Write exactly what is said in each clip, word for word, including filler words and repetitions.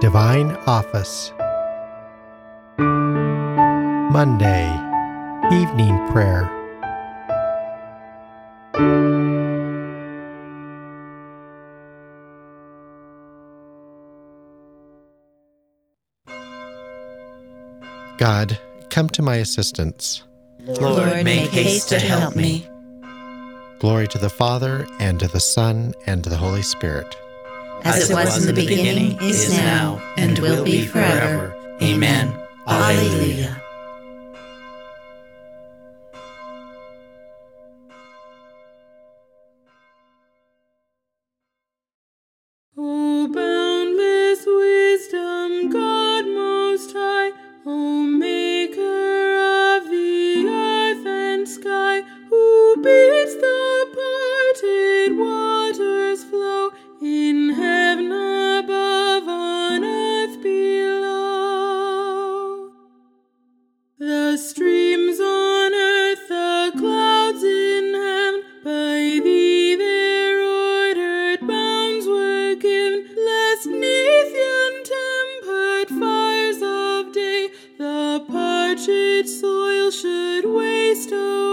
Divine Office. Monday, Evening Prayer. God, come to my assistance. Lord, make haste to help me. Glory to the Father, and to the Son, and to the Holy Spirit. As it was in the beginning, is now, and will be forever. Amen. Alleluia. O boundless wisdom, God most high, O maker of the earth and sky, who bids the parted waters flow in heaven above, on earth below. The streams on earth, the clouds in heaven, by thee their ordered bounds were given, lest 'neath the untempered fires of day the parched soil should waste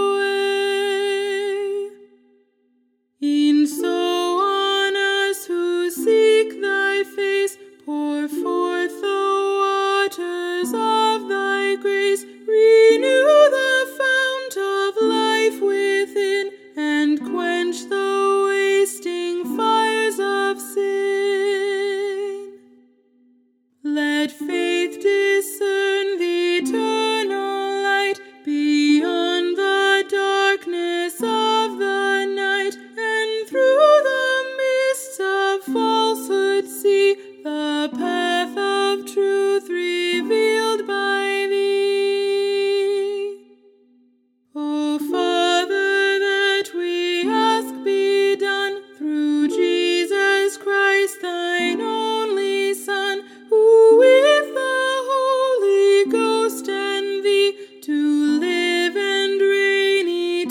away. E'en so on us who seek thy face, pour forth the waters of thy grace, renew the fount of life within, and quench the wasting fires of sin. Let faith discern the eternal light beyond the darkness of the night, and through the mists of falsehood see the path of truth revealed by thee. O Father, that we ask be done through Jesus Christ, thine only Son, who with the Holy Ghost and thee do live and reign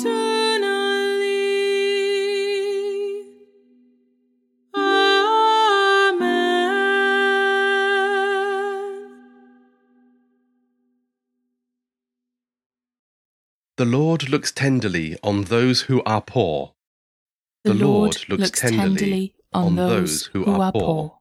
eternally. Amen. The Lord looks tenderly on those who are poor. The Lord looks tenderly on those who are poor.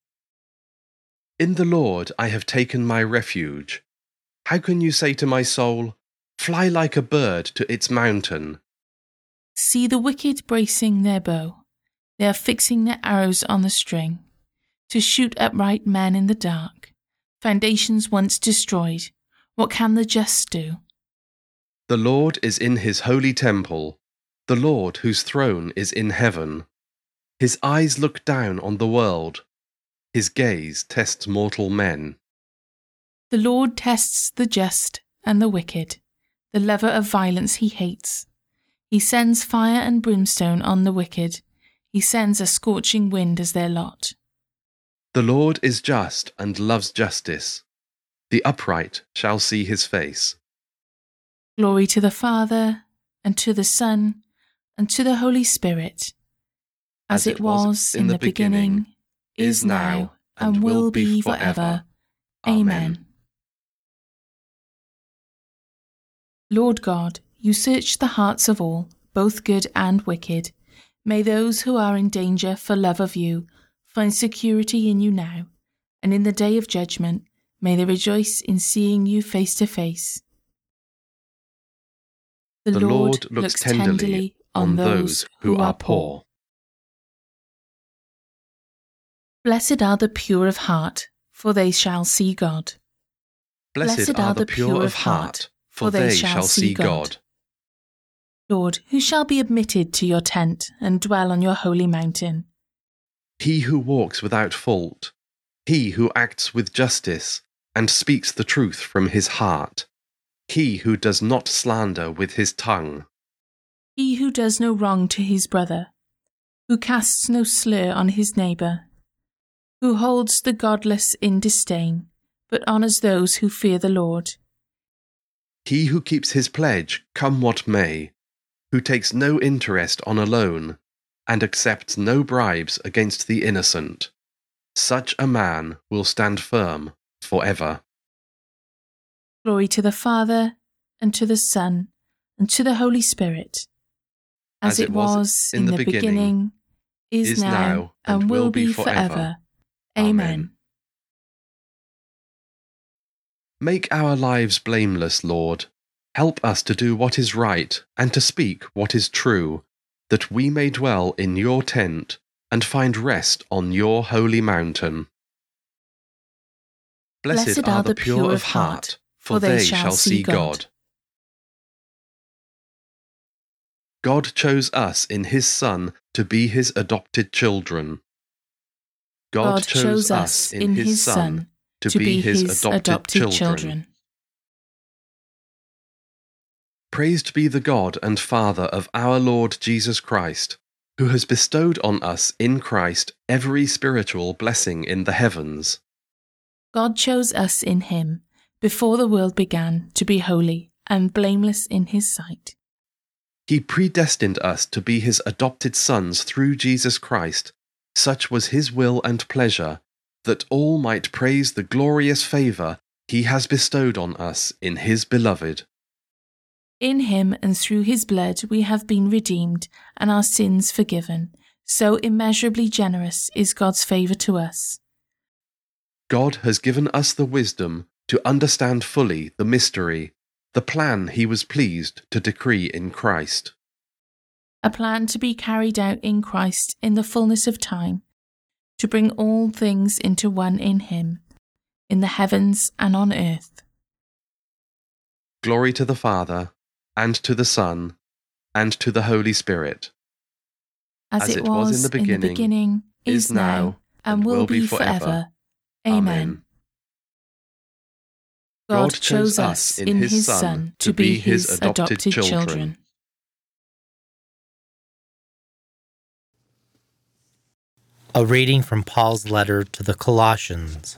In the Lord I have taken my refuge. How can you say to my soul, fly like a bird to its mountain? See the wicked bracing their bow. They are fixing their arrows on the string, to shoot upright men in the dark. Foundations once destroyed, what can the just do? The Lord is in his holy temple, the Lord whose throne is in heaven. His eyes look down on the world. His gaze tests mortal men. The Lord tests the just and the wicked. The lover of violence he hates. He sends fire and brimstone on the wicked. He sends a scorching wind as their lot. The Lord is just and loves justice. The upright shall see his face. Glory to the Father, and to the Son, and to the Holy Spirit, as, as it was in the beginning, beginning is now, and will be forever. Amen. Lord God, you search the hearts of all, both good and wicked. May those who are in danger for love of you find security in you now, and in the day of judgment may they rejoice in seeing you face to face. The, the Lord, Lord looks tenderly, tenderly on those who are poor. Blessed are the pure of heart, for they shall see God. Blessed, Blessed are the pure of heart, for they shall see God. Lord, who shall be admitted to your tent and dwell on your holy mountain? He who walks without fault, he who acts with justice and speaks the truth from his heart, he who does not slander with his tongue. He who does no wrong to his brother, who casts no slur on his neighbour, who holds the godless in disdain, but honours those who fear the Lord. He who keeps his pledge, come what may, who takes no interest on a loan, and accepts no bribes against the innocent. Such a man will stand firm forever. Glory to the Father, and to the Son, and to the Holy Spirit, as, as it was in the beginning, beginning is, is now, now, and, and will be forever. forever. Amen. Make our lives blameless, Lord. Help us to do what is right and to speak what is true, that we may dwell in your tent and find rest on your holy mountain. Blessed, Blessed are the pure of heart, for they shall see God. God chose us in his Son to be his adopted children. God, God chose us in his Son to be his adopted, adopted children. children. Praised be the God and Father of our Lord Jesus Christ, who has bestowed on us in Christ every spiritual blessing in the heavens. God chose us in him, before the world began, to be holy and blameless in his sight. He predestined us to be his adopted sons through Jesus Christ. Such was his will and pleasure, that all might praise the glorious favour he has bestowed on us in his beloved. In him and through his blood we have been redeemed and our sins forgiven. So immeasurably generous is God's favour to us. God has given us the wisdom to understand fully the mystery, the plan he was pleased to decree in Christ. A plan to be carried out in Christ in the fullness of time, to bring all things into one in him, in the heavens and on earth. Glory to the Father, and to the Son, and to the Holy Spirit. As, As it, it was, was in the beginning, in the beginning is now, and, and will, will be forever. forever. Amen. God chose us in his Son to be his adopted children. A reading from Paul's letter to the Colossians.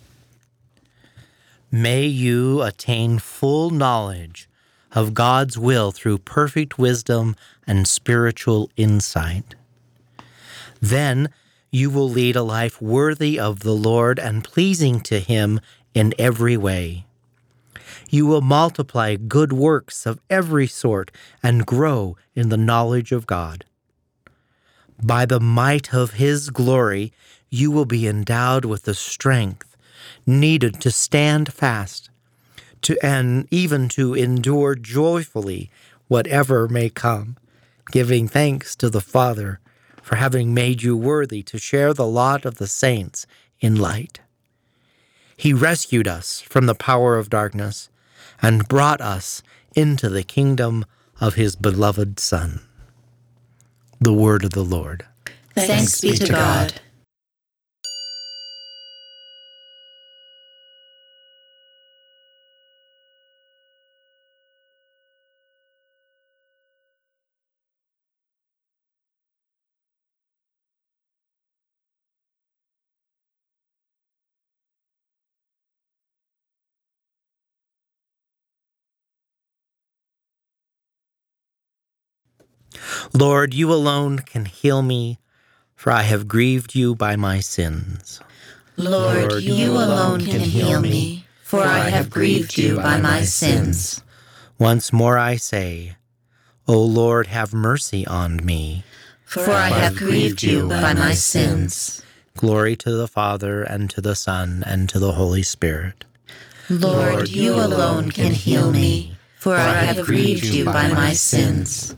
May you attain full knowledge of God's will through perfect wisdom and spiritual insight. Then you will lead a life worthy of the Lord and pleasing to him in every way. You will multiply good works of every sort and grow in the knowledge of God. By the might of his glory, you will be endowed with the strength needed to stand fast, to and even to endure joyfully whatever may come, giving thanks to the Father for having made you worthy to share the lot of the saints in light. He rescued us from the power of darkness and brought us into the kingdom of his beloved Son. The word of the Lord. Thanks, Thanks be to God. Lord, you alone can heal me, for I have grieved you by my sins. Lord, Lord you, you alone can heal me, for I have grieved you by my sins. Once more I say, O Lord, have mercy on me, for I have grieved you by my sins. Glory to the Father, and to the Son, and to the Holy Spirit. Lord, you alone can heal me, for I have grieved you by my sins.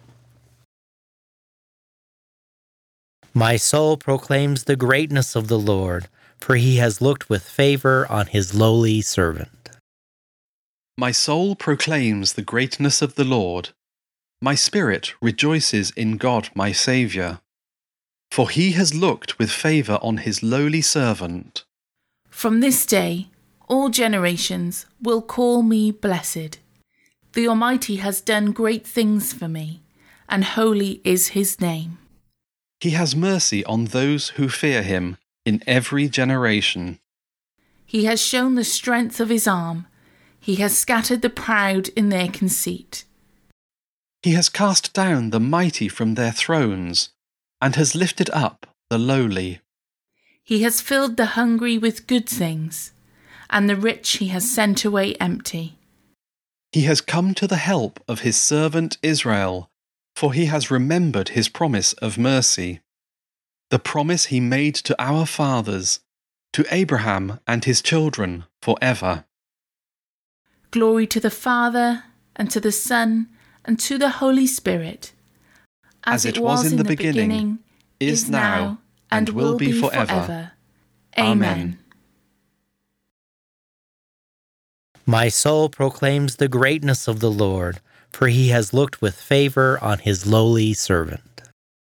My soul proclaims the greatness of the Lord, for he has looked with favor on his lowly servant. My soul proclaims the greatness of the Lord. My spirit rejoices in God my Saviour, for he has looked with favor on his lowly servant. From this day, all generations will call me blessed. The Almighty has done great things for me, and holy is his name. He has mercy on those who fear him in every generation. He has shown the strength of his arm. He has scattered the proud in their conceit. He has cast down the mighty from their thrones, and has lifted up the lowly. He has filled the hungry with good things, and the rich he has sent away empty. He has come to the help of his servant Israel, for he has remembered his promise of mercy, the promise he made to our fathers, to Abraham and his children forever. Glory to the Father, and to the Son, and to the Holy Spirit, as, as it was, was in the, the beginning, beginning, is now, and, and will be forever. forever. Amen. My soul proclaims the greatness of the Lord, for he has looked with favor on his lowly servant.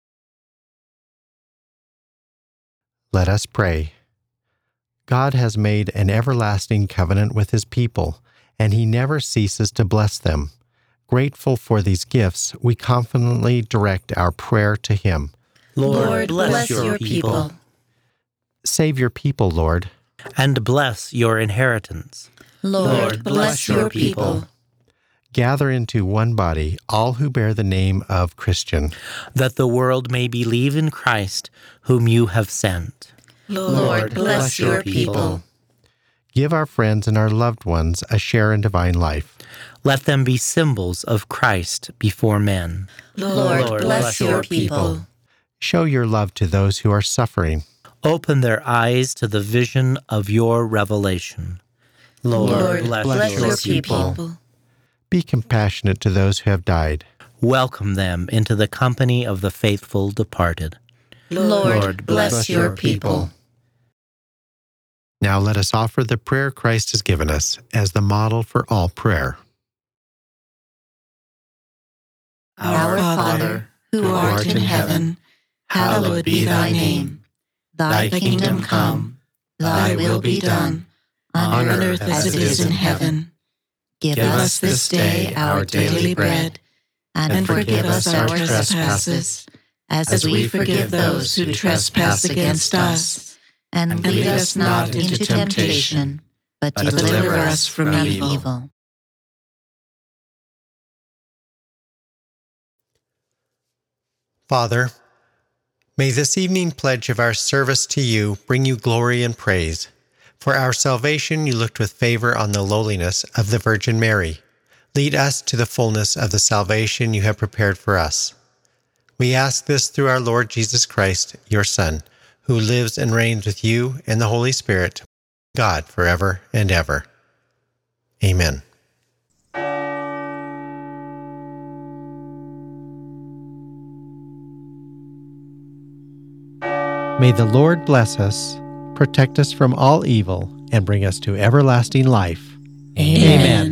Let us pray. God has made an everlasting covenant with his people, and he never ceases to bless them. Grateful for these gifts, we confidently direct our prayer to him. Lord, bless, bless your, your people. people. Save your people, Lord. And bless your inheritance. Lord, bless your people. Gather into one body all who bear the name of Christian, that the world may believe in Christ, whom you have sent. Lord, bless your people. Give our friends and our loved ones a share in divine life. Let them be symbols of Christ before men. Lord, Lord bless your people. Show your love to those who are suffering. Open their eyes to the vision of your revelation. Lord, Lord bless, bless your, your people. people. Be compassionate to those who have died. Welcome them into the company of the faithful departed. Lord, Lord bless, bless your people. Now let us offer the prayer Christ has given us as the model for all prayer. Our Father, who art in heaven, hallowed be thy name. Thy kingdom come, thy will be done, on earth as it is in heaven. Give us this day our daily bread, and forgive us our trespasses, as we forgive those who trespass against us. And lead us not into temptation, but deliver us from evil. Father, may this evening pledge of our service to you bring you glory and praise. For our salvation you looked with favor on the lowliness of the Virgin Mary. Lead us to the fullness of the salvation you have prepared for us. We ask this through our Lord Jesus Christ, your Son, who lives and reigns with you and the Holy Spirit, God, forever and ever. Amen. May the Lord bless us, protect us from all evil, and bring us to everlasting life. Amen. Amen.